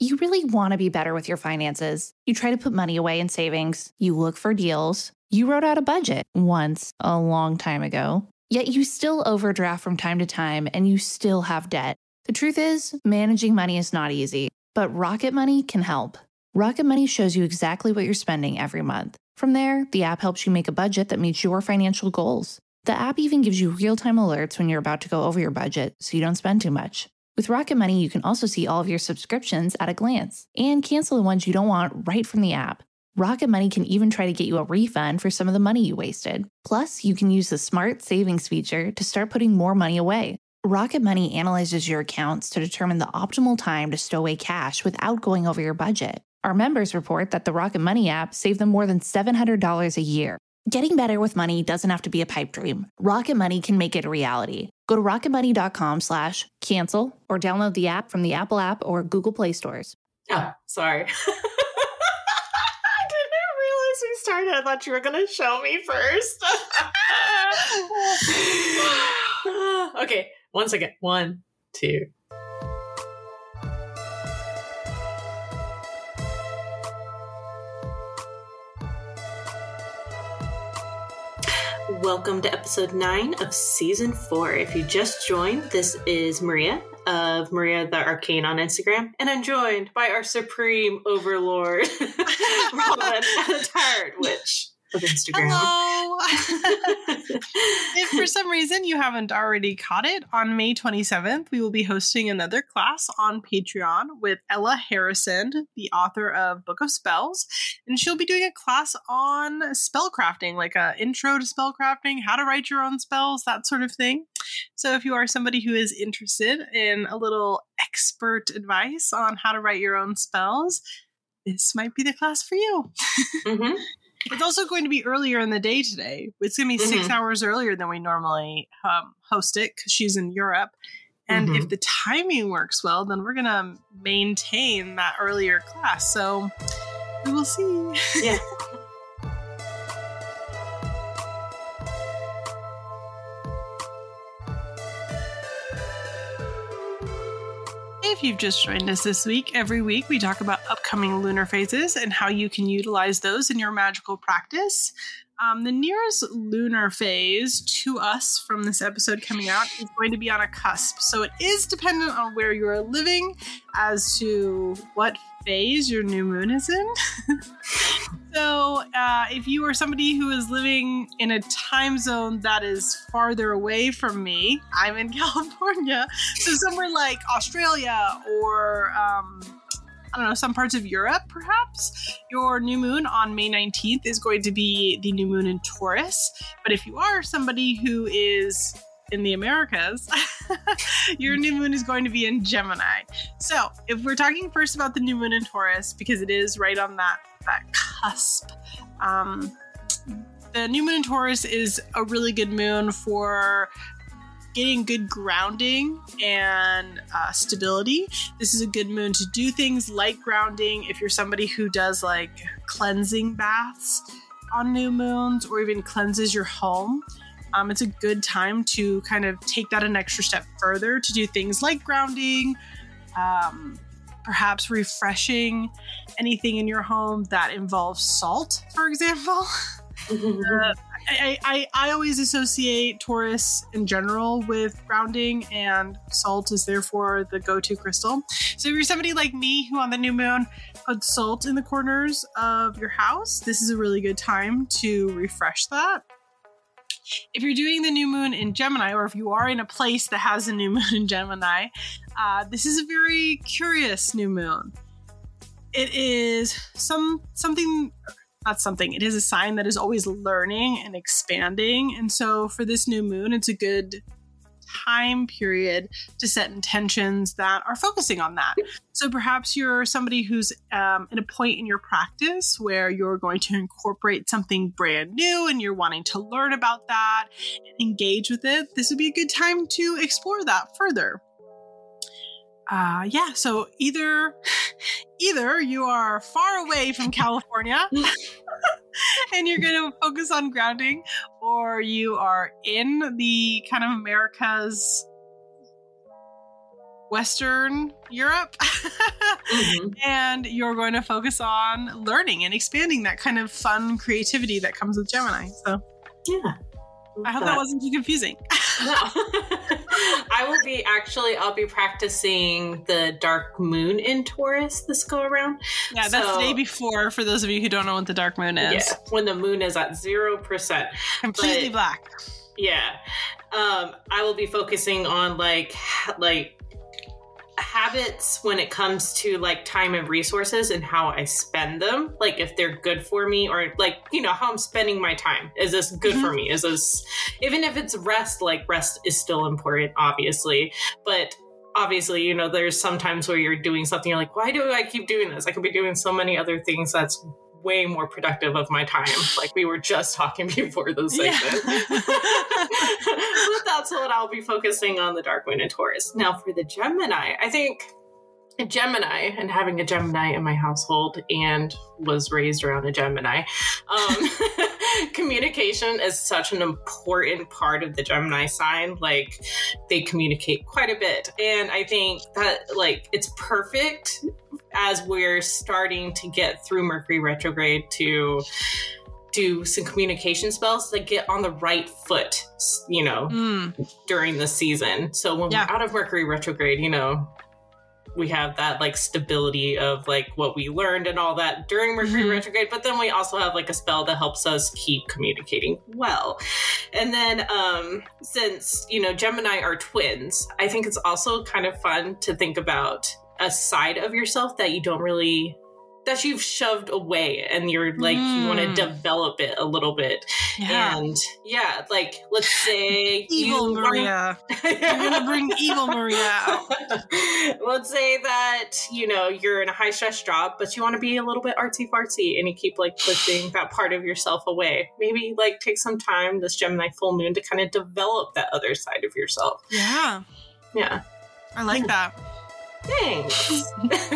You really want to be better with your finances. You try to put money away in savings. You look for deals. You wrote out a budget once a long time ago. Yet you still overdraft from time to time and you still have debt. The truth is, managing money is not easy, but Rocket Money can help. Rocket Money shows you exactly what you're spending every month. From there, the app helps you make a budget that meets your financial goals. The app even gives you real-time alerts when you're about to go over your budget so you don't spend too much. With Rocket Money, you can also see all of your subscriptions at a glance and cancel the ones you don't want right from the app. Rocket Money can even try to get you a refund for some of the money you wasted. Plus, you can use the Smart Savings feature to start putting more money away. Rocket Money analyzes your accounts to determine the optimal time to stow away cash without going over your budget. Our members report that the Rocket Money app saved them more than $700 a year. Getting better with money doesn't have to be a pipe dream. Rocket Money can make it a reality. Go to rocketmoney.com/cancel or download the app from the Apple app or Google Play stores. Oh, sorry. I didn't realize we started. I thought you were going to show me first. Okay, 1 second. 1, 2. Welcome to episode 9 of season 4. If you just joined, this is Maria of Maria the Arcane on Instagram, and I'm joined by our supreme overlord, Robin, the Tired Witch of Instagram. Hello! If for some reason you haven't already caught it, on May 27th, we will be hosting another class on Patreon with Ella Harrison, the author of Book of Spells, and she'll be doing a class on spellcrafting, like an intro to spellcrafting, how to write your own spells, that sort of thing. So if you are somebody who is interested in a little expert advice on how to write your own spells, this might be the class for you. Mm-hmm. It's also going to be earlier in the day today. It's going to be 6 hours earlier than we normally host it because she's in Europe. And if the timing works well, then we're going to maintain that earlier class. So we will see. Yeah. If you've just joined us this week, every week we talk about upcoming lunar phases and how you can utilize those in your magical practice. The nearest lunar phase to us from this episode coming out is going to be on a cusp. So it is dependent on where you are living as to what phase your new moon is in. So if you are somebody who is living in a time zone that is farther away from me, I'm in California. So somewhere like Australia or I don't know, some parts of Europe, perhaps, your new moon on May 19th is going to be the new moon in Taurus. But if you are somebody who is in the Americas, your new moon is going to be in Gemini. So if we're talking first about the new moon in Taurus, because it is right on that cusp, the new moon in Taurus is a really good moon for getting good grounding and stability. This is a good moon to do things like grounding. If you're somebody who does like cleansing baths on new moons or even cleanses your home, it's a good time to kind of take that an extra step further to do things like grounding, perhaps refreshing anything in your home that involves salt, for example. I always associate Taurus in general with grounding, and salt is therefore the go-to crystal. So if you're somebody like me who on the new moon puts salt in the corners of your house, this is a really good time to refresh that. If you're doing the new moon in Gemini, or if you are in a place that has a new moon in Gemini, this is a very curious new moon. It is it is a sign that is always learning and expanding. And so for this new moon, it's a good time period to set intentions that are focusing on that. So perhaps you're somebody who's at a point in your practice where you're going to incorporate something brand new and you're wanting to learn about that and engage with it. This would be a good time to explore that further. So either you are far away from California and you're going to focus on grounding, or you are in the kind of America's Western Europe. And you're going to focus on learning and expanding that kind of fun creativity that comes with Gemini. So yeah. I hope that wasn't too confusing. No. I'll be practicing the dark moon in Taurus this go around. Yeah, that's the day before, for those of you who don't know what the dark moon is. Yeah, when the moon is at 0%. Completely black. Yeah. I will be focusing on like habits when it comes to like time and resources and how I spend them, like if they're good for me, or like, you know, how I'm spending my time. Is this good for me? Is this, even if it's rest, like rest is still important, obviously, but obviously, you know, there's sometimes where you're doing something, you're like, why do I keep doing this? I could be doing so many other things that's way more productive of my time. Like we were just talking before the segment. But that's what I'll be focusing on, the dark moon in Taurus. Now for the Gemini, I think a Gemini, and having a Gemini in my household and was raised around a Gemini, communication is such an important part of the Gemini sign. Like they communicate quite a bit. And I think that like it's perfect as we're starting to get through Mercury retrograde to do some communication spells that get on the right foot, you know, during the season. So when we're out of Mercury retrograde, you know, we have that like stability of like what we learned and all that during Mercury retrograde, but then we also have like a spell that helps us keep communicating well. And then since, you know, Gemini are twins, I think it's also kind of fun to think about a side of yourself that you don't really, that you've shoved away, and you're like, you want to develop it a little bit. And like, let's say evil Maria. You're going to bring evil Maria out. Let's say that, you know, you're in a high stress job, but you want to be a little bit artsy fartsy, and you keep like pushing that part of yourself away. Maybe like take some time this Gemini full moon to kind of develop that other side of yourself. Yeah. I like that. Thanks.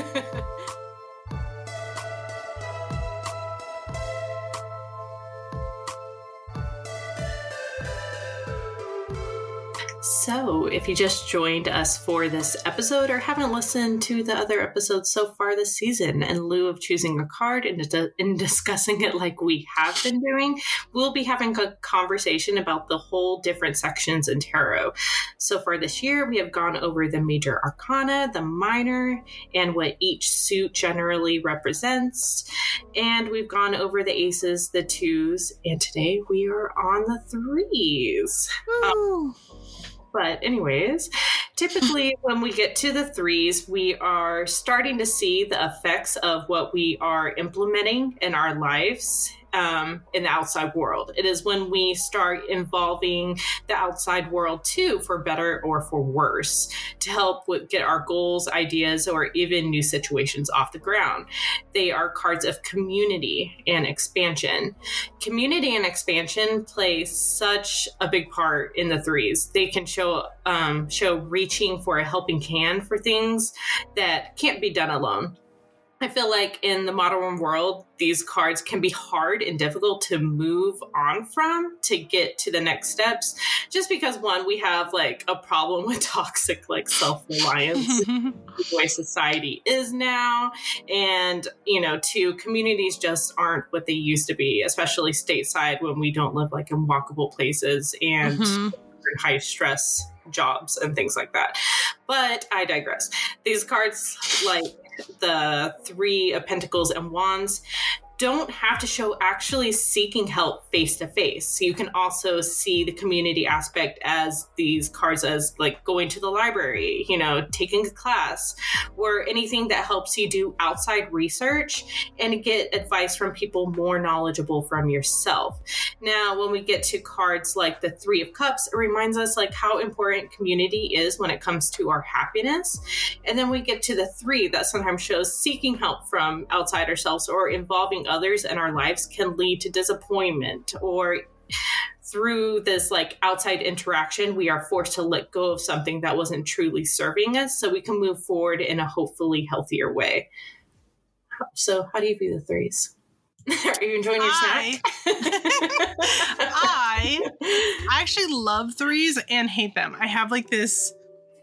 So, if you just joined us for this episode or haven't listened to the other episodes so far this season, in lieu of choosing a card and discussing it like we have been doing, we'll be having a conversation about the whole different sections in tarot. So far this year, we have gone over the major arcana, the minor, and what each suit generally represents. And we've gone over the aces, the twos, and today we are on the threes. But anyways, typically when we get to the threes, we are starting to see the effects of what we are implementing in our lives in the outside world. It is when we start involving the outside world too, for better or for worse, to help get our goals, ideas, or even new situations off the ground. They are cards of community and expansion. Community and expansion play such a big part in the threes. They can show reaching for a helping hand for things that can't be done alone. I feel like in the modern world, these cards can be hard and difficult to move on from to get to the next steps, just because one, we have like a problem with toxic like self-reliance, the way society is now, and you know, two, communities just aren't what they used to be, especially stateside when we don't live like in walkable places and high stress jobs and things like that. But I digress. These cards, like the Three of Pentacles and Wands, don't have to show actually seeking help face to face. So you can also see the community aspect as these cards as like going to the library, you know, taking a class, or anything that helps you do outside research and get advice from people more knowledgeable from yourself. Now, when we get to cards like the Three of Cups, it reminds us like how important community is when it comes to our happiness. And then we get to the three that sometimes shows seeking help from outside ourselves or involving others in our lives can lead to disappointment, or through this like outside interaction, we are forced to let go of something that wasn't truly serving us so we can move forward in a hopefully healthier way. So how do you view the threes? Are you enjoying your snack? I actually love threes and hate them. I have like this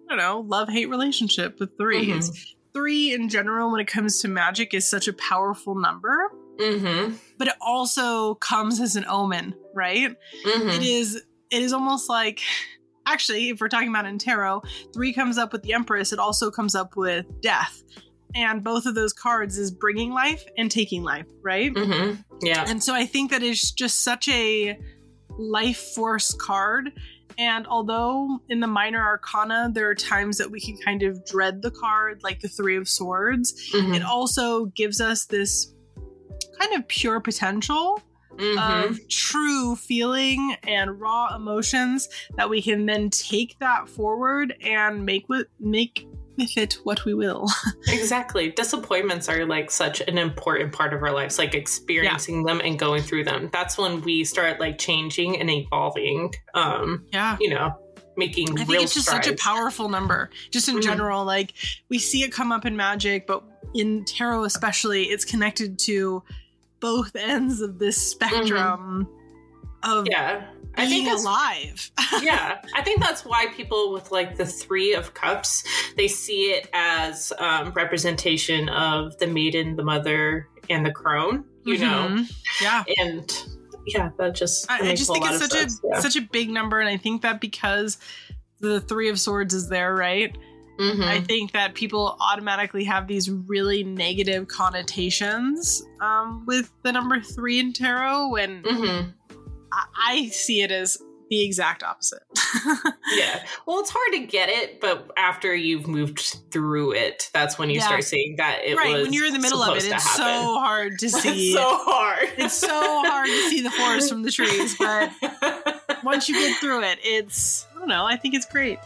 love-hate relationship with threes. 3 in general, when it comes to magic, is such a powerful number. But it also comes as an omen, right? It is almost like, actually, if we're talking about in tarot, 3 comes up with the Empress. It also comes up with death. And both of those cards is bringing life and taking life, right? Yeah. And so I think that is just such a life force card. And although in the minor arcana, there are times that we can kind of dread the card, like the 3 of Swords, it also gives us this kind of pure potential of true feeling and raw emotions that we can then take that forward and make with it what we will. Exactly. Disappointments are like such an important part of our lives, like experiencing them and going through them. That's when we start like changing and evolving. Making real strides. I think it's just such a powerful number. Just in general, like we see it come up in magic, but in tarot especially, it's connected to both ends of this spectrum of being alive. I think that's why people with like the 3 of Cups, they see it as representation of the maiden, the mother, and the crone, you know? Yeah. And that just I just think it's such a big number, and I think that because the 3 of Swords is there, right? I think that people automatically have these really negative connotations with the number 3 in tarot, when I see it as the exact opposite. Well, it's hard to get it, but after you've moved through it, that's when you start seeing that it was when you're in the middle of it, it's so hard to see. It's so hard. It's so hard to see the forest from the trees, but once you get through it, it's, I don't know, I think it's great.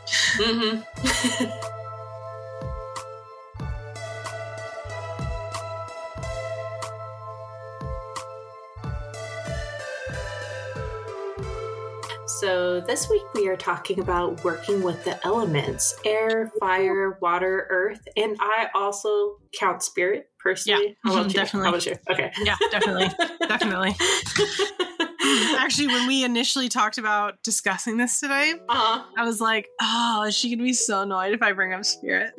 So this week we are talking about working with the elements: air, fire, water, earth, and I also count spirit personally. Definitely. How about you? Okay. Yeah, definitely. Actually, when we initially talked about discussing this today, I was like, oh, is she going to be so annoyed if I bring up spirit?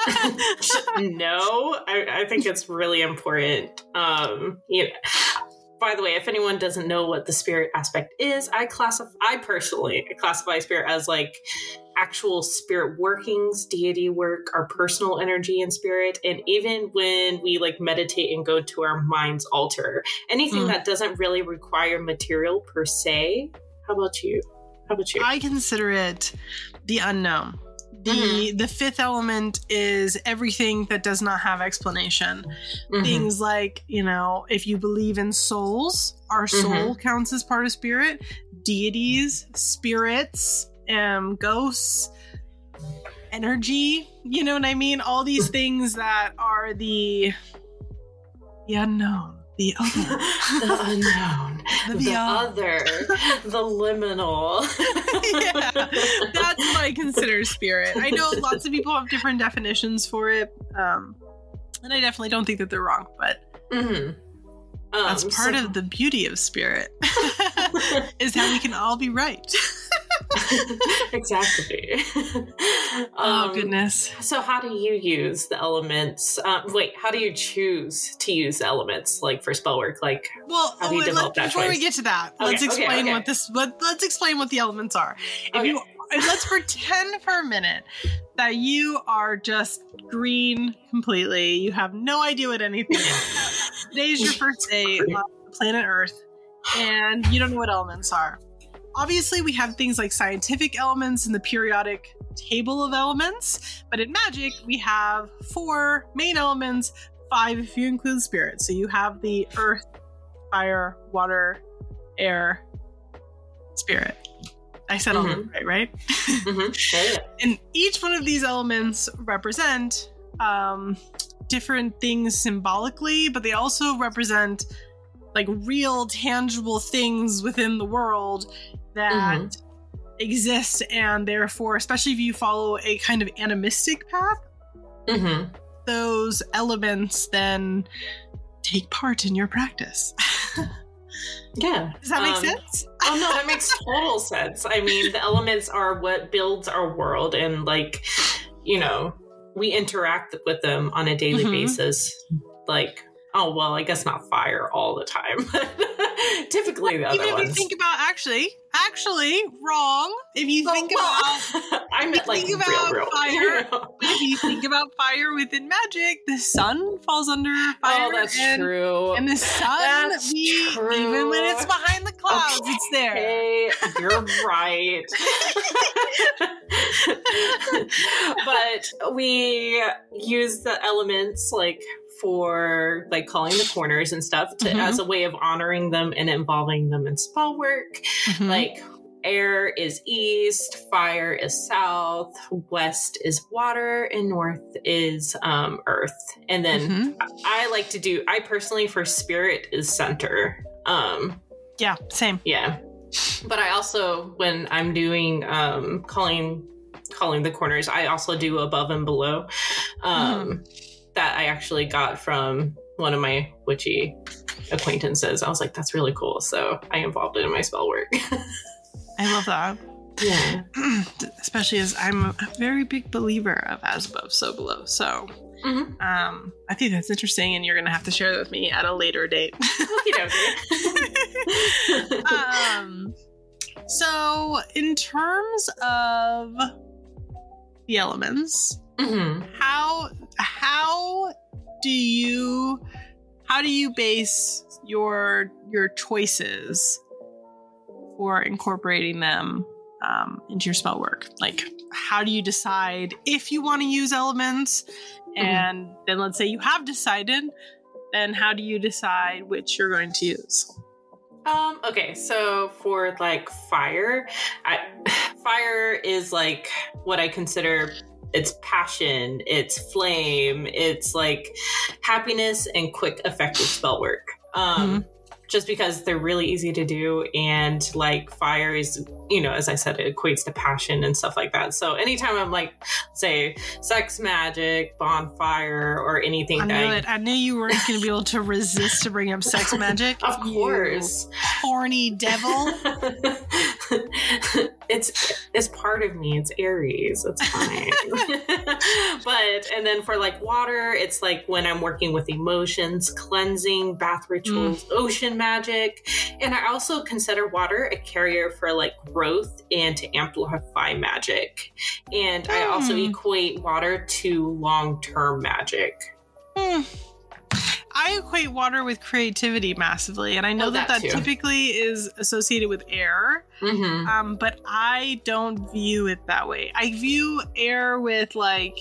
No, I think it's really important. By the way, if anyone doesn't know what the spirit aspect is, I personally classify spirit as like actual spirit workings, deity work, our personal energy and spirit. And even when we like meditate and go to our mind's altar, anything that doesn't really require material per se. How about you? I consider it the unknown. The 5th element is everything that does not have explanation. Things like, if you believe in souls, our soul counts as part of spirit. Deities, spirits, ghosts, energy, you know what I mean? All these things that are the unknown. The other. The unknown. The other. The liminal. That's what I consider spirit. I know lots of people have different definitions for it. And I definitely don't think that they're wrong, but that's part of the beauty of spirit. Is how we can all be right. Exactly. Oh, goodness. So how do you use the elements? How do you choose to use the elements, like for spell work? Like, how do you develop that before choice? we get to that, let's explain let's explain what the elements are. Let's pretend for a minute that you are just green completely. You have no idea what anything is. Today's your first day on planet Earth, and you don't know what elements are. Obviously, we have things like scientific elements in the periodic table of elements, but in magic, we have 4 main elements, 5 if you include spirit. So you have the earth, fire, water, air, spirit. I said all that right? And each one of these elements represent different things symbolically, but they also represent like real tangible things within the world that exist, and therefore, especially if you follow a kind of animistic path, those elements then take part in your practice. Yeah. Does that make sense? Oh no, that makes total sense. I mean, the elements are what builds our world, and like you know, we interact with them on a daily basis. Like, oh, well, I guess not fire all the time. Typically the other even if ones. you think about actually wrong. If you think about I meant like real fire. If you think about fire within magic, the sun falls under fire. Oh, that's true. And the sun, true. Even when it's behind the clouds, it's there. Hey, you're right. But we use the elements like for like calling the corners and stuff to as a way of honoring them and involving them in spell work. Like air is east, fire is south, west is water, and north is earth. And then I personally for spirit is center. Yeah, same. Yeah. But I also, when I'm doing calling the corners, I also do above and below. That I actually got from one of my witchy acquaintances. I was like, that's really cool. So I involved it in my spell work. I love that. Yeah. Especially as I'm a very big believer of as above, so below. So I think that's interesting, and you're going to have to share that with me at a later date. So in terms of the elements, how do you base your choices for incorporating them into your spell work? Like, how do you decide if you want to use elements? And then let's say you have decided, then how do you decide which you're going to use? Okay, so for like fire is like what I consider it's passion, it's flame, it's like happiness and quick, effective spell work. Just because they're really easy to do, and like fire is, you know, as I said, it equates to passion and stuff like that. So anytime I'm like, say, sex magic, bonfire, or anything, I knew you weren't going to be able to resist to bring up sex magic. Of course, horny devil. It's part of me. It's Aries. It's fine. And then for like water, it's like when I'm working with emotions, cleansing, bath rituals, ocean magic. And I also consider water a carrier for like growth and to amplify magic. And I also equate water to long-term magic. I equate water with creativity massively, and I know that typically is associated with air, but I don't view it that way. I view air with like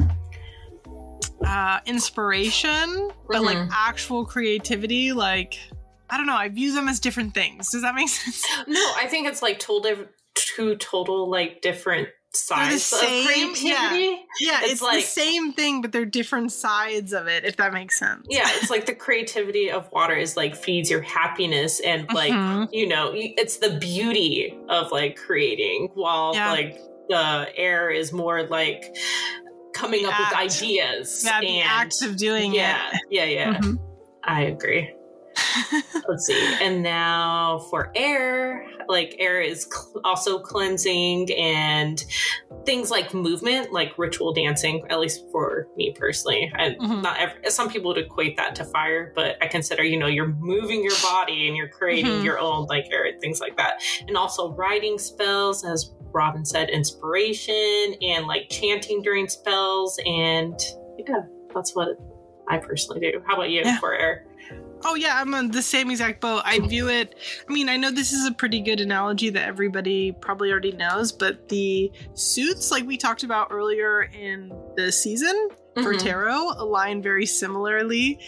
inspiration, but like actual creativity, like, I don't know, I view them as different things. Does that make sense? No, I think it's like two total like different sides of creativity. Yeah, it's like the same thing, but they're different sides of it, if that makes sense. Yeah, it's like the creativity of water is like feeds your happiness and like, you know, it's the beauty of like creating, while like the air is more like coming up with ideas. Yeah, the act of doing it. Yeah. I agree. Let's see. And now for air, like air is also cleansing and things like movement, like ritual dancing, at least for me personally. And some people would equate that to fire, but I consider, you know, you're moving your body and you're creating your own like air, things like that. And also writing spells, as Robin said, inspiration and like chanting during spells. And yeah, that's what I personally do. How about you for air? Oh yeah, I'm on the same exact boat. I view it, I mean, I know this is a pretty good analogy that everybody probably already knows, but the suits, like we talked about earlier in the season for tarot, align very similarly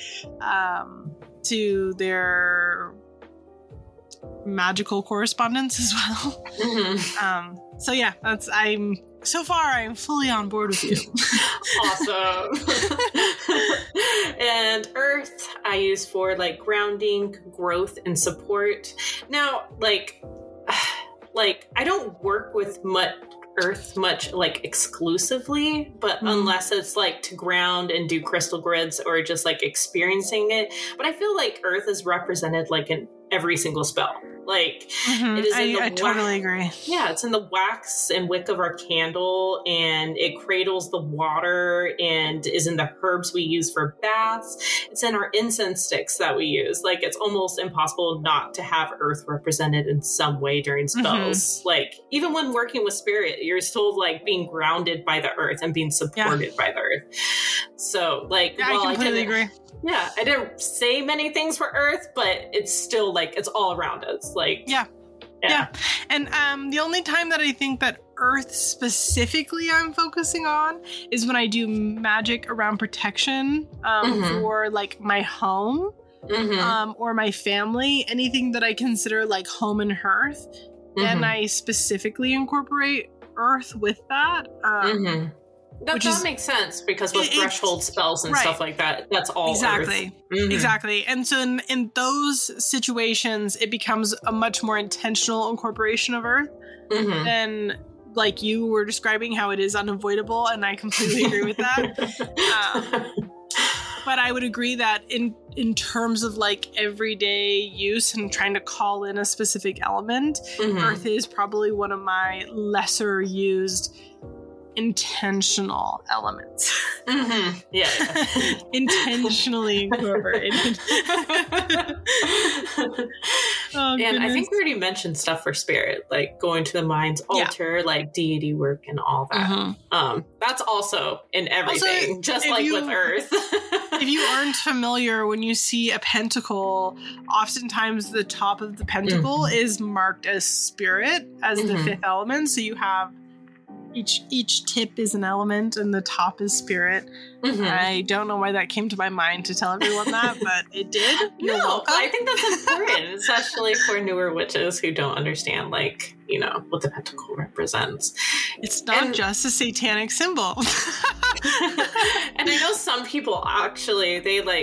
to their magical correspondence as well. So yeah, so far I'm fully on board with you. Awesome. And earth I use for like grounding, growth, and support. Now, like I don't work with earth much like exclusively, but unless it's like to ground and do crystal grids or just like experiencing it. But I feel like earth is represented like in every single spell. Like, it is in the I totally agree. Yeah, it's in the wax and wick of our candle, and it cradles the water and is in the herbs we use for baths. It's in our incense sticks that we use. Like, it's almost impossible not to have earth represented in some way during spells. Like, even when working with spirit, you're still like being grounded by the earth and being supported by the earth. So, like, I completely agree. Yeah, I didn't say many things for earth, but it's still like it's all around us. Like, yeah. And the only time that I think that earth specifically I'm focusing on is when I do magic around protection for like my home or my family, anything that I consider like home and hearth. And I specifically incorporate earth with that. That makes sense, because with threshold spells and stuff like that, that's all exactly earth. Exactly. And so in those situations, it becomes a much more intentional incorporation of earth than like you were describing how it is unavoidable, and I completely agree with that. But I would agree that in terms of like everyday use and trying to call in a specific element, earth is probably one of my lesser used intentional elements. Yeah. Intentionally incorporated. And I think we already mentioned stuff for spirit, like going to the mind's altar, like deity work and all that. That's also in everything, also, just like with earth. If you aren't familiar, when you see a pentacle, oftentimes the top of the pentacle is marked as spirit, as the fifth element. So you have each tip is an element and the top is spirit. I don't know why that came to my mind to tell everyone that, but it did. You're welcome. I think that's important, especially for newer witches who don't understand, like, you know, what the pentacle represents. It's not just a satanic symbol. And I know some people actually,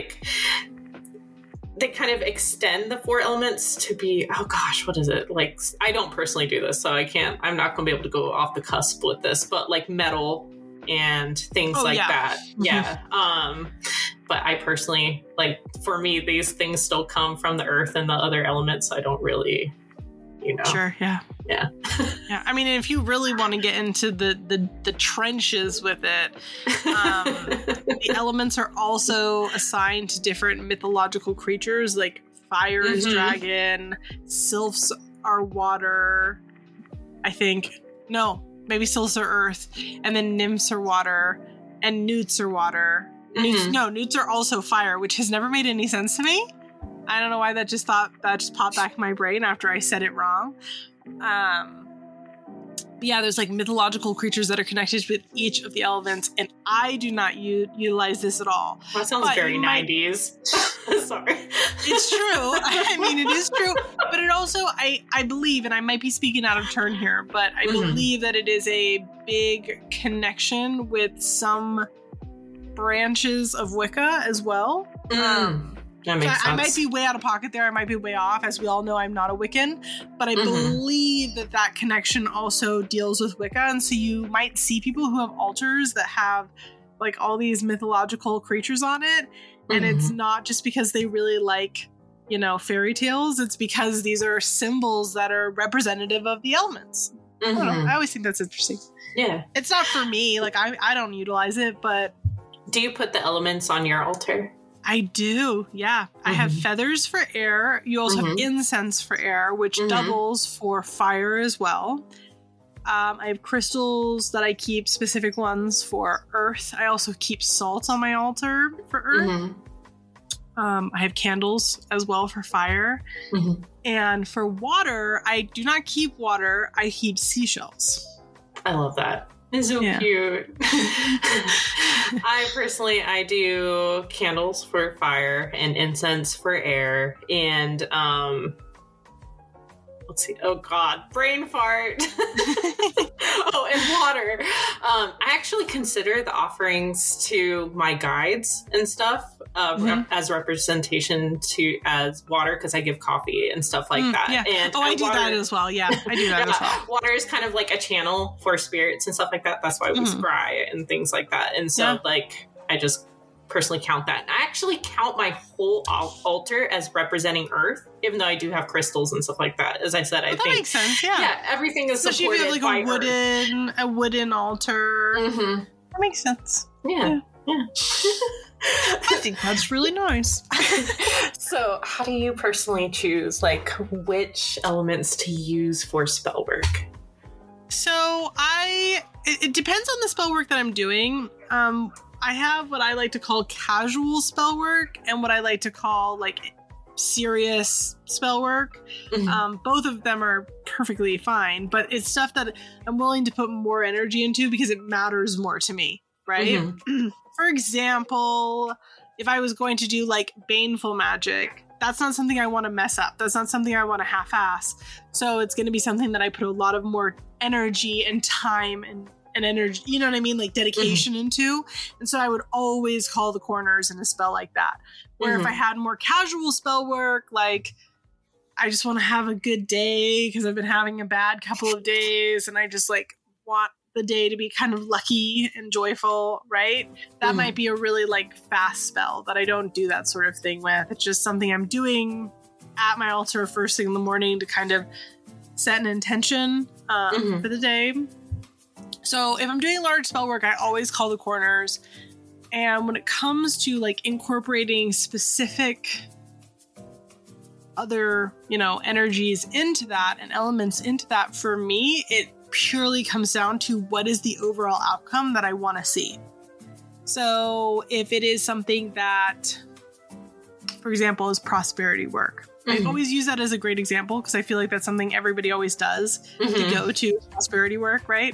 they kind of extend the four elements to be, oh gosh, what is it? Like, I don't personally do this, so I'm not going to be able to go off the cusp with this, but like metal and things that. Yeah. But I personally, like, for me, these things still come from the earth and the other elements, so I don't really, you know. Sure, yeah. Yeah. Yeah. I mean, if you really want to get into the trenches with it, the elements are also assigned to different mythological creatures, like fire is dragon, sylphs are water, I think. No, maybe sylphs are earth, and then nymphs are water, and newts are water. Newts are also fire, which has never made any sense to me. I don't know why that just popped back in my brain after I said it wrong. But yeah, there's like mythological creatures that are connected with each of the elements, and I do not utilize this at all. That sounds very 90s. Sorry. It's true. I mean, it is true. But it also, I believe, and I might be speaking out of turn here, but I believe that it is a big connection with some branches of Wicca as well. That makes sense. I might be way out of pocket there. I might be way off. As we all know, I'm not a Wiccan. But I believe that connection also deals with Wicca. And so you might see people who have altars that have like all these mythological creatures on it. And it's not just because they really like, you know, fairy tales. It's because these are symbols that are representative of the elements. I don't know. I always think that's interesting. Yeah. It's not for me. Like, I don't utilize it, but... Do you put the elements on your altar? I do, yeah. I have feathers for air. You also have incense for air, which doubles for fire as well. I have crystals that I keep, specific ones for earth. I also keep salt on my altar for earth. I have candles as well for fire. And for water, I do not keep water. I keep seashells. I love that. It's so cute. I do candles for fire and incense for air, and let's see. Oh God, brain fart. Oh, and water. I actually consider the offerings to my guides and stuff as representation as water, because I give coffee and stuff like that. Yeah. And I do that as well. Yeah, I do that as well. Water is kind of like a channel for spirits and stuff like that. That's why we scry and things like that. And so, like, I just personally count that. And I actually count my whole altar as representing Earth, even though I do have crystals and stuff like that. As I said, I think that makes sense. Yeah, everything is especially supported if you have like by a wooden altar. Mm-hmm. That makes sense. Yeah. I think that's really nice. So, how do you personally choose like which elements to use for spell work? So it depends on the spell work that I'm doing. I have what I like to call casual spell work and what I like to call like serious spell work. Mm-hmm. Both of them are perfectly fine, but it's stuff that I'm willing to put more energy into because it matters more to me, right? Mm-hmm. For example, if I was going to do like baneful magic, that's not something I want to mess up. That's not something I want to half-ass. So it's going to be something that I put a lot of more energy and time and energy, you know what I mean? Like dedication into. And so I would always call the corners in a spell like that. Where if I had more casual spell work, like I just want to have a good day because I've been having a bad couple of days and I just like want the day to be kind of lucky and joyful, right? That might be a really like fast spell that I don't do that sort of thing with. It's just something I'm doing at my altar first thing in the morning to kind of set an intention for the day. So if I'm doing large spell work, I always call the corners. And when it comes to like incorporating specific other, energies into that and elements into that, for me, it purely comes down to what is the overall outcome that I want to see. So if it is something that, for example, is prosperity work, I always use that as a great example because I feel like that's something everybody always does to go to prosperity work, right?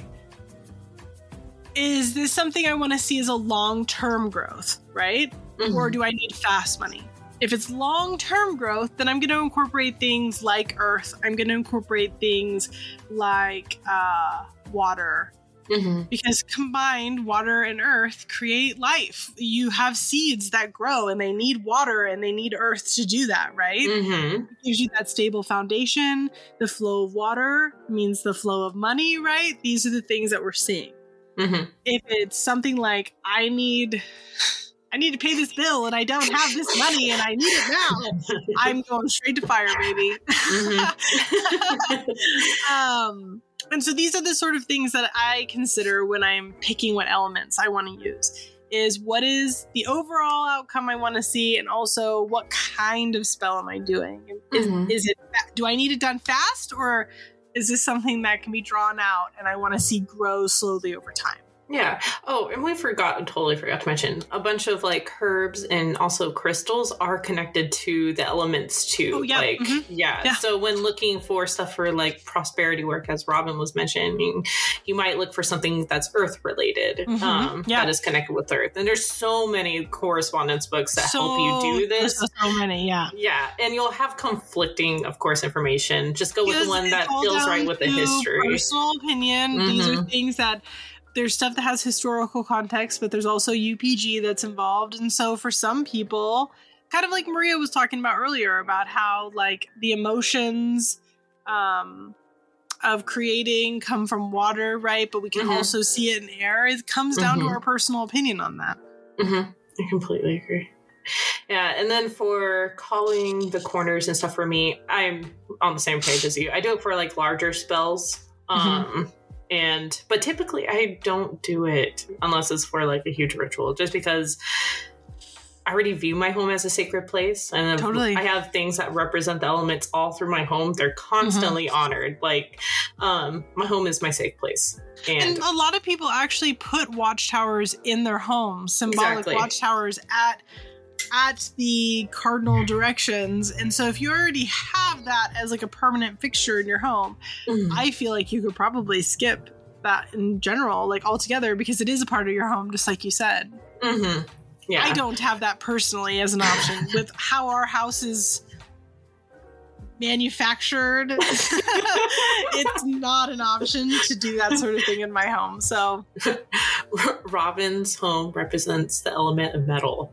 Is this something I want to see as a long-term growth, right? Or do I need fast money? If it's long-term growth, then I'm going to incorporate things like earth. I'm going to incorporate things like water. Because combined, water and earth create life. You have seeds that grow and they need water and they need earth to do that, right? It gives you that stable foundation. The flow of water means the flow of money, right? These are the things that we're seeing. If it's something like I need to pay this bill and I don't have this money and I need it now, I'm going straight to fire, baby. And so these are the sort of things that I consider when I'm picking what elements I want to use. Is what is the overall outcome I want to see, and also what kind of spell am I doing? Is it, do I need it done fast, or is this something that can be drawn out and I want to see grow slowly over time? Yeah. Oh, and totally forgot to mention, a bunch of like herbs and also crystals are connected to the elements too. Oh, yeah. Like, yeah. So when looking for stuff for like prosperity work, as Robin was mentioning, you might look for something that's earth related, that is connected with earth. And there's so many correspondence books that help you do this. So many, yeah. Yeah. And you'll have conflicting, of course, information. Just go with the one that feels right with the history. Personal opinion. These are things that there's stuff that has historical context, but there's also UPG that's involved. And so for some people, kind of like Maria was talking about earlier, about how like the emotions of creating come from water, right? But we can also see it in air. It comes down to our personal opinion on that. I completely agree. Yeah, and then for calling the corners and stuff, for me, I'm on the same page as you. I do it for like larger spells. But typically I don't do it unless it's for like a huge ritual, just because I already view my home as a sacred place. And I have things that represent the elements all through my home. They're constantly honored. Like, my home is my safe place. And a lot of people actually put watchtowers in their homes, symbolic watchtowers at the cardinal directions. And so if you already have that as like a permanent fixture in your home, I feel like you could probably skip that in general, like altogether, because it is a part of your home, just like you said. Yeah. I don't have that personally as an option with how our house is manufactured. It's not an option to do that sort of thing in my home. So Robin's home represents the element of metal.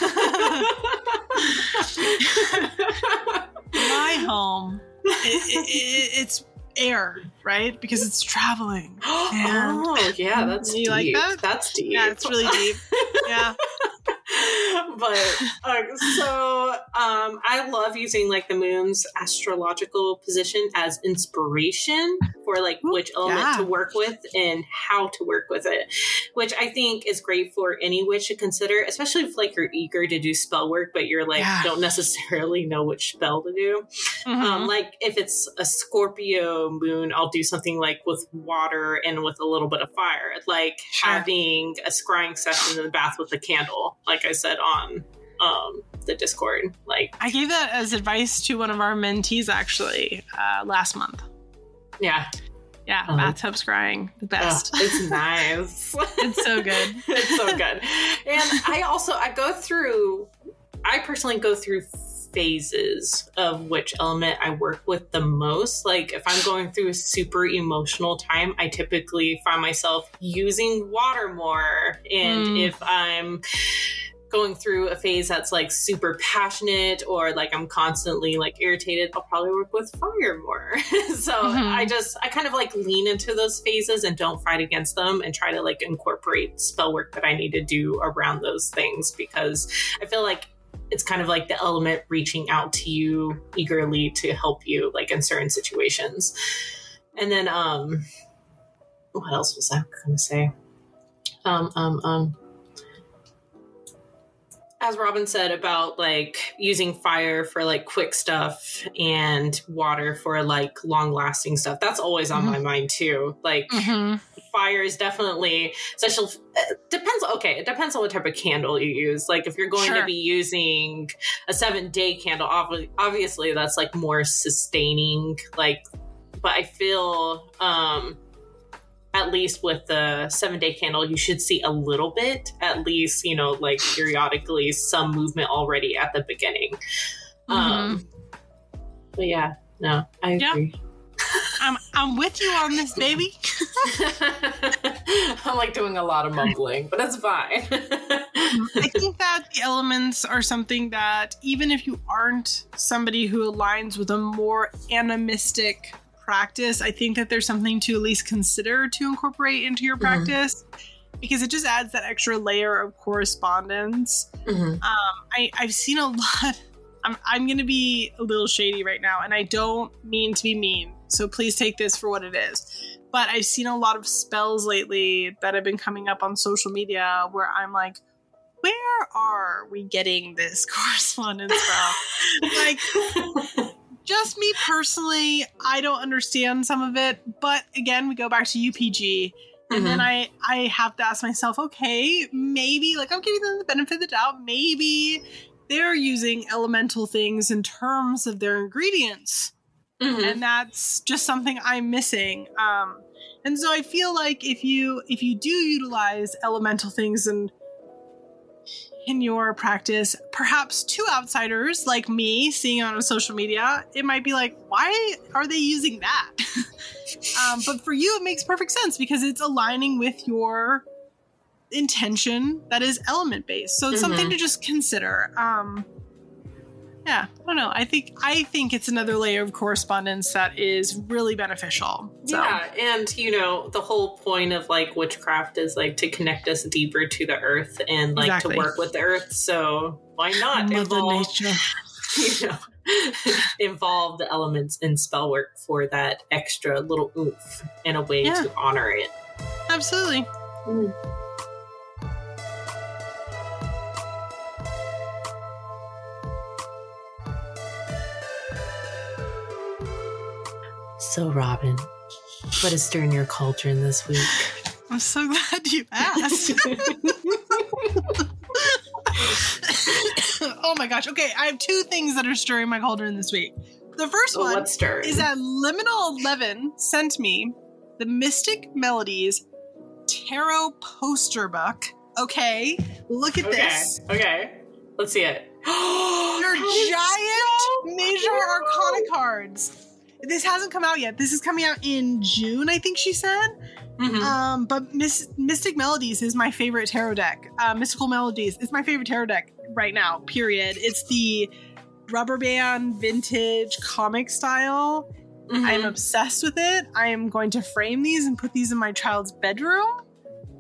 My home, it's air, right? Because it's traveling. Oh, yeah, that's deep. You like that? That's deep. Yeah, it's really deep. Yeah. I love using like the moon's astrological position as inspiration for like which element to work with and how to work with it, which I think is great for any witch to consider, especially if like you're eager to do spell work, but you're like don't necessarily know which spell to do. Like if it's a Scorpio moon, I'll do something like with water and with a little bit of fire, like having a scrying session in the bath with a candle, like I said on the Discord. Like I gave that as advice to one of our mentees actually last month. Bathtub scrying, the best. It's nice. It's so good. It's so good. And I personally go through phases of which element I work with the most. Like if I'm going through a super emotional time, I typically find myself using water more. And if I'm going through a phase that's like super passionate or like I'm constantly like irritated, I'll probably work with fire more. So I kind of like lean into those phases and don't fight against them and try to like incorporate spell work that I need to do around those things, because I feel like it's kind of like the element reaching out to you eagerly to help you like in certain situations. And then what else was I going to say? As Robin said about like using fire for like quick stuff and water for like long lasting stuff, that's always on my mind too. Like fire is definitely special. It depends on what type of candle you use. Like if you're going to be using a 7-day candle, obviously that's like more sustaining. Like, but I feel at least with the 7-day candle, you should see a little bit, at least, you know, like periodically some movement already at the beginning. But yeah, no, I agree. I'm with you on this, baby. I'm like doing a lot of mumbling, but that's fine. I think that the elements are something that even if you aren't somebody who aligns with a more animistic practice, I think that there's something to at least consider to incorporate into your practice, because it just adds that extra layer of correspondence. I've seen a lot. I'm going to be a little shady right now, and I don't mean to be mean, so please take this for what it is. But I've seen a lot of spells lately that have been coming up on social media where I'm like, where are we getting this correspondence from? Like, just me personally, I don't understand some of it. But again, we go back to UPG. And then I have to ask myself, okay, maybe, like, I'm giving them the benefit of the doubt. Maybe they're using elemental things in terms of their ingredients. And that's just something I'm missing. And so I feel like if you do utilize elemental things in your practice, perhaps to outsiders like me seeing it on social media, it might be like, why are they using that? But for you, it makes perfect sense because it's aligning with your intention that is element based. So it's something to just consider. Yeah, I don't know. I think it's another layer of correspondence that is really beneficial. So. Yeah, and you know, the whole point of like witchcraft is like to connect us deeper to the earth and like to work with the earth. So why not involve involve the elements in spell work for that extra little oomph and a way to honor it. Absolutely. So, Robin, what is stirring your cauldron this week? I'm so glad you asked. Oh my gosh. Okay, I have 2 things that are stirring my cauldron this week. The first one is that Liminal 11 sent me the Mystic Melodies Tarot poster book. Okay, look at this. Okay, let's see it. They're giant Major Arcana cards. This hasn't come out yet. This is coming out in June, I think she said. But Mystic Melodies is my favorite tarot deck. Mystical Melodies is my favorite tarot deck right now, period. It's the rubber band vintage comic style. I am obsessed with it. I am going to frame these and put these in my child's bedroom.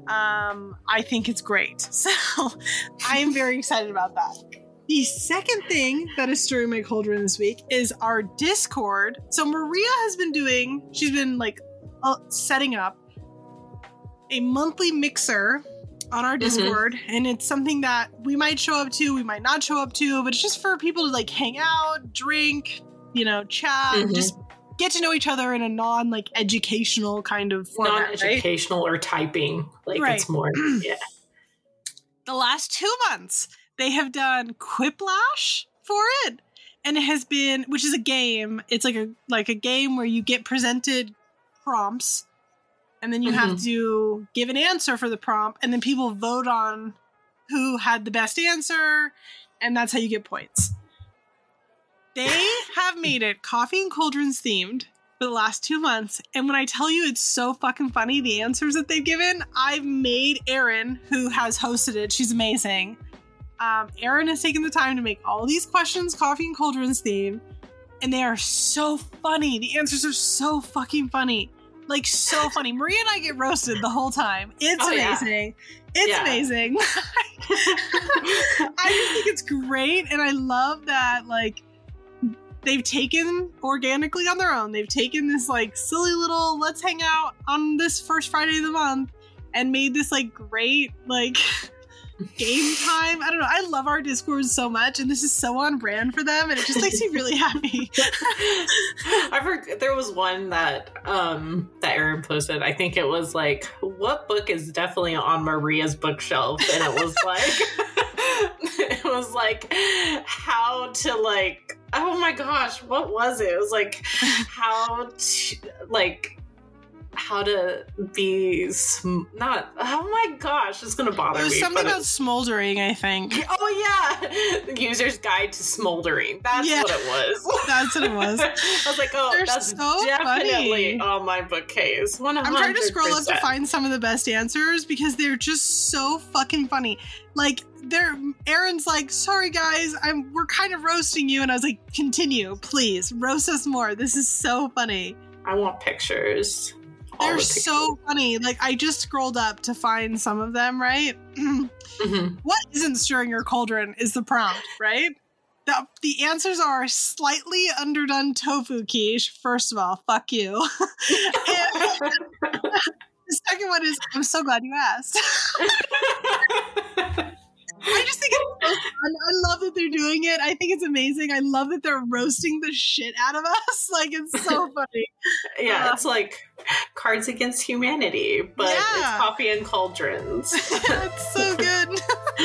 I think it's great. So I am very excited about that. The second thing that is stirring my cauldron this week is our Discord. So Maria has been she's been like setting up a monthly mixer on our Discord, and it's something that we might show up to, we might not show up to, but it's just for people to like hang out, drink, chat, just get to know each other in a non-like educational kind of format. Non-educational, right? Or typing. Like it's more, yeah. The last 2 months, they have done Quiplash for it. And it has been, which is a game. It's like a game where you get presented prompts, and then you have to give an answer for the prompt, and then people vote on who had the best answer, and that's how you get points. They have made it Coffee and Cauldrons themed for the last 2 months, and when I tell you it's so fucking funny, the answers that they've given, I've made Erin, who has hosted it, she's amazing. Erin has taken the time to make all these questions Coffee and Cauldrons themed, and they are so funny. The answers are so fucking funny. Like, so funny. Maria and I get roasted the whole time. It's amazing. Yeah. It's amazing. I just think it's great, and I love that, like, they've taken organically on their own. They've taken this, like, silly little let's hang out on this first Friday of the month and made this, like, great, like, game time. I don't know. I love our Discord so much, and this is so on brand for them, and it just makes me really happy. I've heard there was one that Erin posted. I think it was like, what book is definitely on Maria's bookshelf? And it was like how to, like, oh my gosh, what was it? It was like how to be not, oh my gosh, it's gonna bother me. It was something about smoldering, I think. Oh yeah, the user's guide to smoldering. That's what it was. That's what it was. I was like, oh, they're that's so definitely funny. on my bookcase. 100%. I'm trying to scroll up to find some of the best answers because they're just so fucking funny. Like, Erin's like, sorry guys, we're kind of roasting you, and I was like, continue, please roast us more. This is so funny. I want pictures. They're so funny. Like, I just scrolled up to find some of them, right? What isn't stirring your cauldron is the prompt, right? The answers are slightly underdone tofu quiche. First of all, fuck you. And the second one is, I'm so glad you asked. I just think it's so fun. I love that they're doing it. I think it's amazing. I love that they're roasting the shit out of us. Like, it's so funny. Yeah, it's like Cards Against Humanity, but it's Coffee and Cauldrons. It's so good.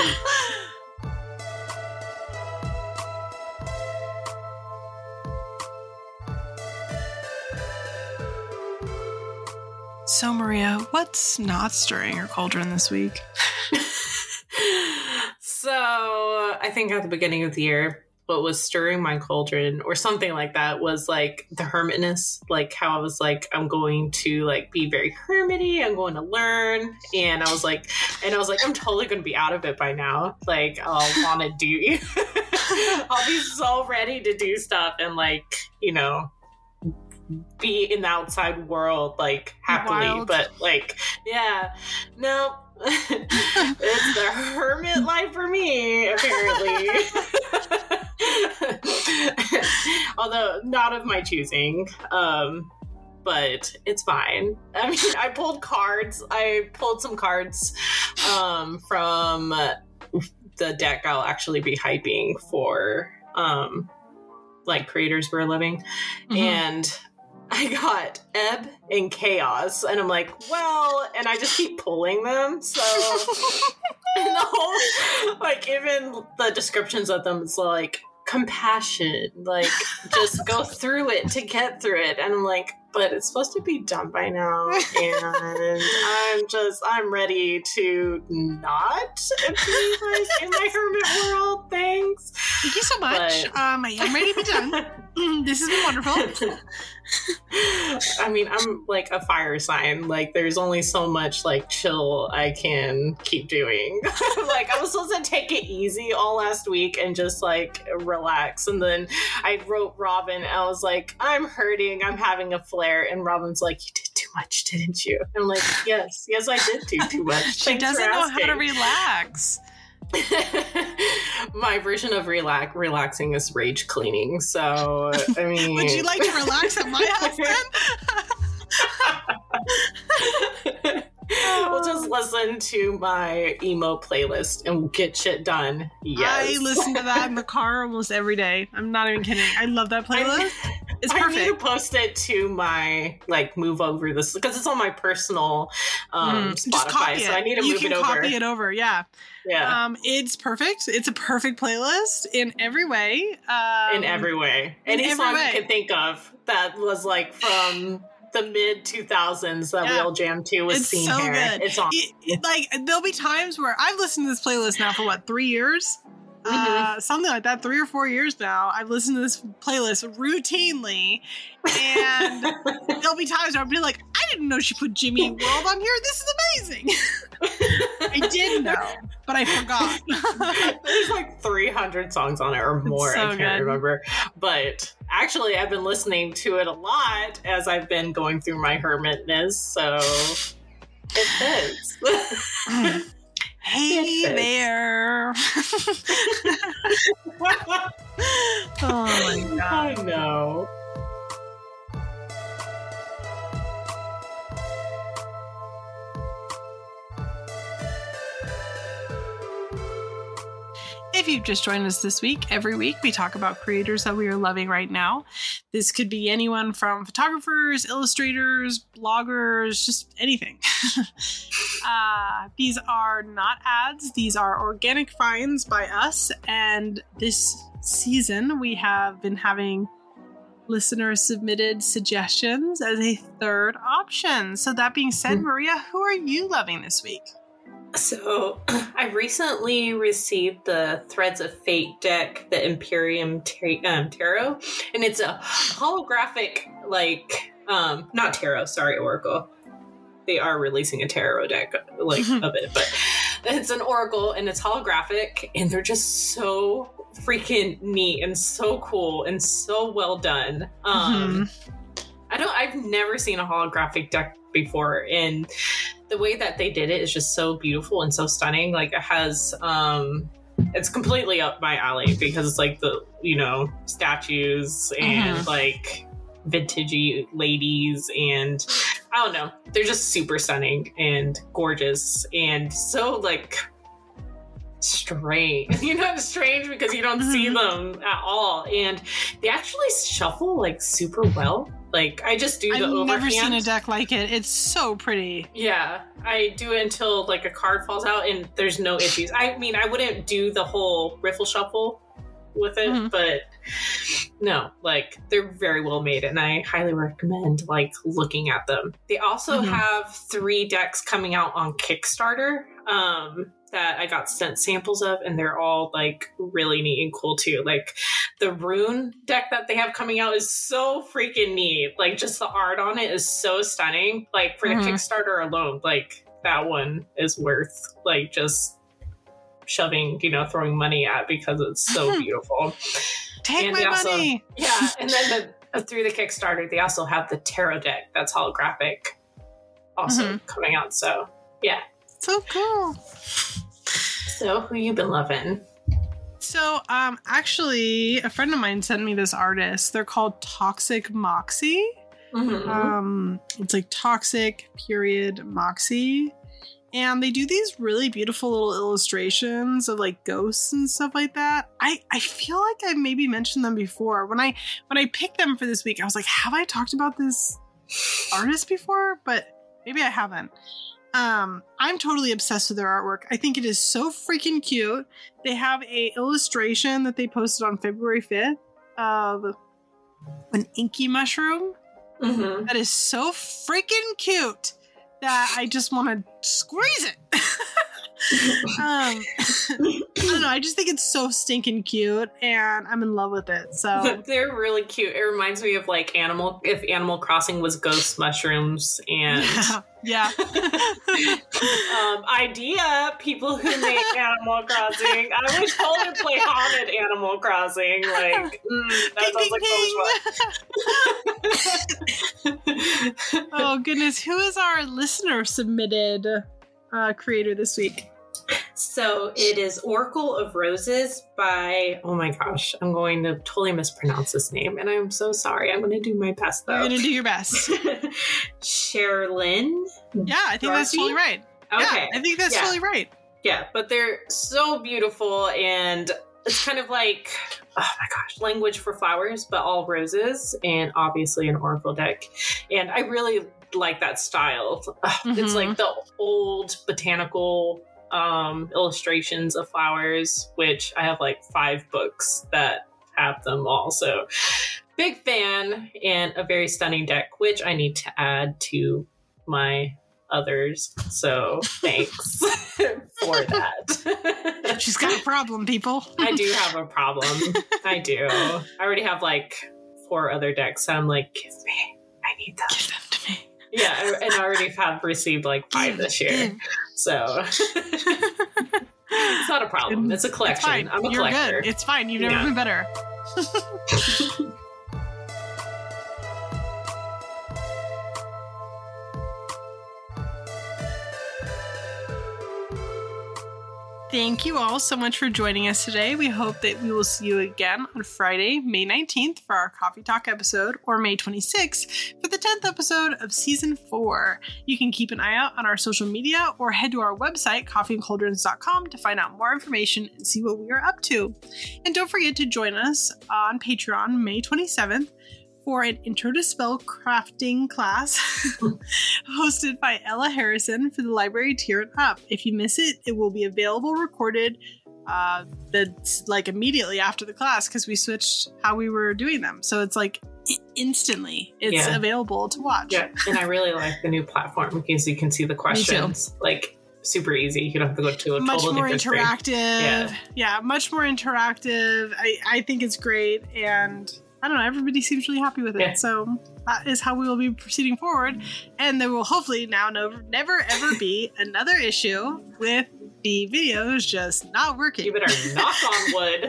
So, Maria, what's not stirring your cauldron this week? So, I think at the beginning of the year, what was stirring my cauldron or something like that was like the hermitness, like how I was like, I'm going to like be very hermity, I'm going to learn. And I was like, I'm totally going to be out of it by now. Like, I'll want to do, I'll be so ready to do stuff and like, be in the outside world, like happily, wild. But like, no. It's the hermit life for me, apparently. Although not of my choosing, but it's fine. I mean, I pulled some cards from the deck I'll actually be hyping for like Creators for a Living, and I got Ebb and Chaos, and I'm like, well, and I just keep pulling them, so and the whole, like, even the descriptions of them, it's like compassion, like just go through it to get through it, and I'm like, but it's supposed to be done by now, and I'm ready to not be like in my hermit world. Thanks. Thank you so much. I am ready to be done. This has been wonderful. I mean, I'm like a fire sign. Like, there's only so much like chill I can keep doing. Like, I was supposed to take it easy all last week and just like relax. And then I wrote Robin. I was like, I'm hurting. I'm having a flare. Blair, and Robin's like, you did too much, didn't you? I'm like, yes, I did do too much. She doesn't know how to relax. My version of relaxing is rage cleaning. So, I mean... Would you like to relax at my house then? We'll just listen to my emo playlist and get shit done. Yes. I listen to that in the car almost every day. I'm not even kidding. I love that playlist. It's perfect. I need to post it to my, like, move over this, because it's on my personal Spotify, so I need to move it over. You can copy it over, yeah. It's perfect. It's a perfect playlist in every way. In every way. Any song you can think of that was, like, from... the mid 2000s that we all jammed to with Steam so Hair. Good. It's on. Like, there'll be times where I've listened to this playlist now for 3 years? Something like that, 3 or 4 years now. I've listened to this playlist routinely, and there'll be times where I'll be like, I didn't know she put Jimmy World on here. This is amazing. I did know, but I forgot. There's like 300 songs on it or more. So I can't remember. But actually, I've been listening to it a lot as I've been going through my hermitness. So it fits. Hey there. Oh my God. I know. If you've just joined us this week, every week we talk about creators that we are loving right now. This could be anyone from photographers, illustrators, bloggers, just anything. These are not ads. These are organic finds by us. And this season, we have been having listeners submitted suggestions as a third option. So that being said, Maria, who are you loving this week? So, I recently received the Threads of Fate deck, the Imperium Tarot, and it's a holographic, like, not tarot, sorry, Oracle. They are releasing a tarot deck, like, of it, but it's an Oracle, and it's holographic, and they're just so freaking neat, and so cool, and so well done. I've never seen a holographic deck before, and the way that they did it is just so beautiful and so stunning. Like, it has it's completely up my alley because it's like the, statues and like vintagey ladies, and I don't know, they're just super stunning and gorgeous and so like strange. Strange because you don't see them at all, and they actually shuffle like super well. Like, I just do the overhand. I've never seen a deck like it. It's so pretty. Yeah, I do it until, like, a card falls out and there's no issues. I mean, I wouldn't do the whole riffle shuffle with it, but no, like, they're very well made, and I highly recommend, like, looking at them. They also have 3 decks coming out on Kickstarter that I got sent samples of, and they're all, like, really neat and cool, too. Like, the rune deck that they have coming out is so freaking neat. Like, just the art on it is so stunning. Like, for the Kickstarter alone, like, that one is worth, like, just shoving, throwing money at because it's so beautiful. Take my money! Yeah, and then through the Kickstarter, they also have the tarot deck that's holographic also coming out. So, yeah. So cool. So, who you been loving? So, actually, a friend of mine sent me this artist. They're called Toxic Moxie. It's like Toxic Moxie. And they do these really beautiful little illustrations of like ghosts and stuff like that. I feel like I maybe mentioned them before. When I picked them for this week, I was like, have I talked about this artist before? But maybe I haven't. I'm totally obsessed with their artwork. I think it is so freaking cute. They have a illustration that they posted on February 5th of an inky mushroom. That is so freaking cute that I just want to squeeze it. I don't know. I just think it's so stinking cute, and I'm in love with it. So they're really cute. It reminds me of like if Animal Crossing was ghost mushrooms, and yeah. Idea people who make Animal Crossing. I would totally play Haunted Animal Crossing. Like that sounds like so much fun. Oh goodness, who is our listener submitted creator this week? So it is Oracle of Roses by, oh my gosh, I'm going to totally mispronounce this name, and I'm so sorry. I'm going to do my best, though. You're going to do your best. Sherilyn? Yeah, I think that's totally right. Okay. Yeah, I think that's totally right. Yeah, but they're so beautiful, and it's kind of like, oh my gosh, language for flowers, but all roses, and obviously an Oracle deck. And I really like that style. It's like the old botanical illustrations of flowers, which I have like 5 books that have them all. So big fan, and a very stunning deck, which I need to add to my others. So thanks for that. She's got a problem, people. I do have a problem. I do. I already have like 4 other decks. So I'm like, give me. I need them. Give them to me. Yeah, and I already have received like 5 this year. So it's not a problem. It's a collection. I'm a collector. Good. It's fine. You've never been better. Thank you all so much for joining us today. We hope that we will see you again on Friday, May 19th for our Coffee Talk episode, or May 26th for the 10th episode of Season 4. You can keep an eye out on our social media or head to our website, coffeeandcauldrons.com, to find out more information and see what we are up to. And don't forget to join us on Patreon May 27th for an Intro to Spell Crafting class hosted by Ella Harrison for the library tier and up. If you miss it, it will be available recorded that's like immediately after the class, because we switched how we were doing them. So it's like instantly it's available to watch. Yeah, and I really like the new platform because you can see the questions like super easy. You don't have to go to a much more interactive. Screen. Yeah, much more interactive. I think it's great, and I don't know, everybody seems really happy with it. Yeah. So that is how we will be proceeding forward. And there will hopefully now never ever be another issue with the videos just not working. You better knock on wood.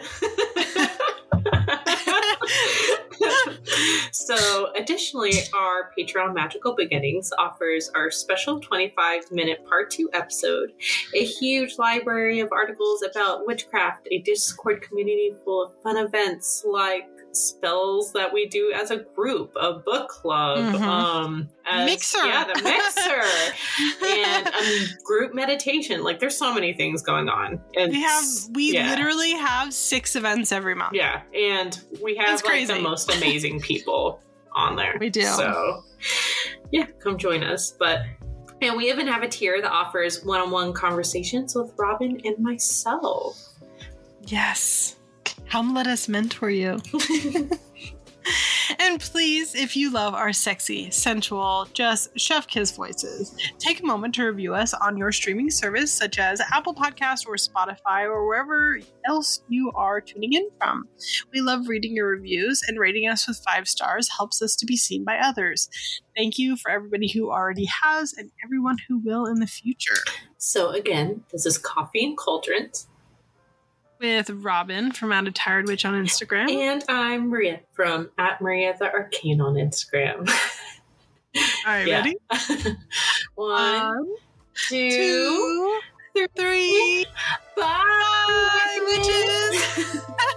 So additionally, our Patreon Magical Beginnings offers our special 25-minute part 2 episode, a huge library of articles about witchcraft, a Discord community full of fun events like spells that we do as a group, a book club, mixer, the mixer, and group meditation. Like, there's so many things going on. And we literally have 6 events every month. Yeah, and we have like the most amazing people on there. We do. So, yeah, come join us. And we even have a tier that offers one-on-one conversations with Robin and myself. Yes. Come let us mentor you. And please, if you love our sexy, sensual, just chef kiss voices, take a moment to review us on your streaming service such as Apple Podcasts or Spotify or wherever else you are tuning in from. We love reading your reviews, and rating us with 5 stars helps us to be seen by others. Thank you for everybody who already has and everyone who will in the future. So again, this is Coffee and Cauldrons with Robin from At a Tired Witch on Instagram. And I'm Maria from @MariaTheArcane on Instagram. All right, ready? 1, 2, 3. Bye, witches!